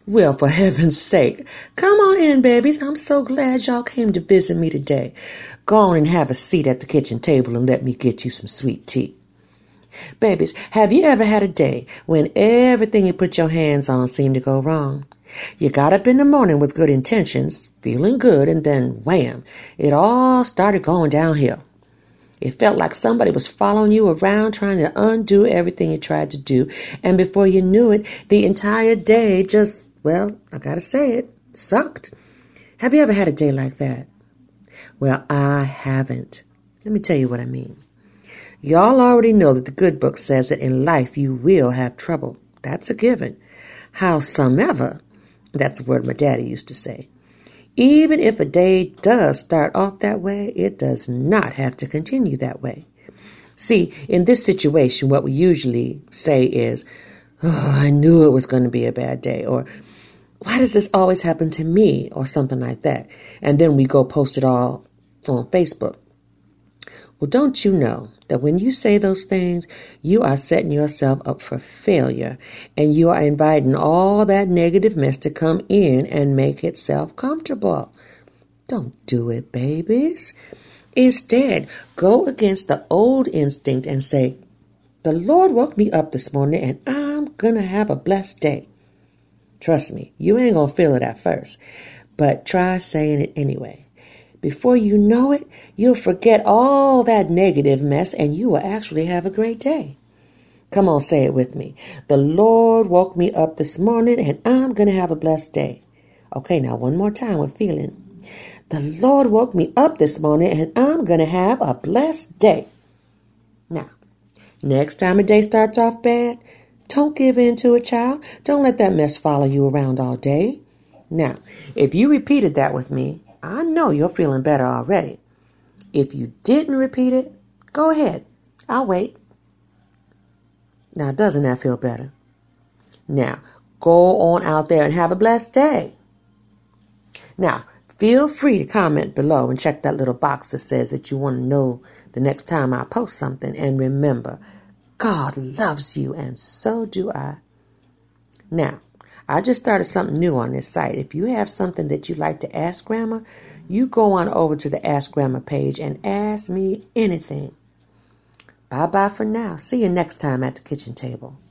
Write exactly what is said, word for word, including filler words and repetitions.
Well, for heaven's sake, come on in, babies. I'm so glad y'all came to visit me today. Go on and have a seat at the kitchen table and let me get you some sweet tea. Babies, have you ever had a day when everything you put your hands on seemed to go wrong? You got up in the morning with good intentions, feeling good, and then wham, it all started going downhill. It felt like somebody was following you around trying to undo everything you tried to do, and before you knew it, the entire day just, well, I gotta say it, sucked. Have you ever had a day like that? Well, I haven't. Let me tell you what I mean. Y'all already know that the good book says that in life you will have trouble. That's a given. Howsomever, that's a word my daddy used to say. Even if a day does start off that way, it does not have to continue that way. See, in this situation, what we usually say is, oh, I knew it was going to be a bad day, or why does this always happen to me, or something like that. And then we go post it all on Facebook. Well, don't you know that when you say those things, you are setting yourself up for failure, and you are inviting all that negative mess to come in and make itself comfortable. Don't do it, babies. Instead, go against the old instinct and say, the Lord woke me up this morning and I'm going to have a blessed day. Trust me, you ain't going to feel it at first, but try saying it anyway. Before you know it, you'll forget all that negative mess and you will actually have a great day. Come on, say it with me. The Lord woke me up this morning and I'm going to have a blessed day. Okay, now one more time with feeling. The Lord woke me up this morning and I'm going to have a blessed day. Now, next time a day starts off bad, don't give in to it, child. Don't let that mess follow you around all day. Now, if you repeated that with me, I know you're feeling better already. If you didn't repeat it, go ahead. I'll wait. Now, doesn't that feel better? Now, go on out there and have a blessed day. Now, feel free to comment below and check that little box that says that you want to know the next time I post something. And remember, God loves you, and so do I. Now, I just started something new on this site. If you have something that you'd like to ask Grandma, you go on over to the Ask Grandma page and ask me anything. Bye-bye for now. See you next time at the kitchen table.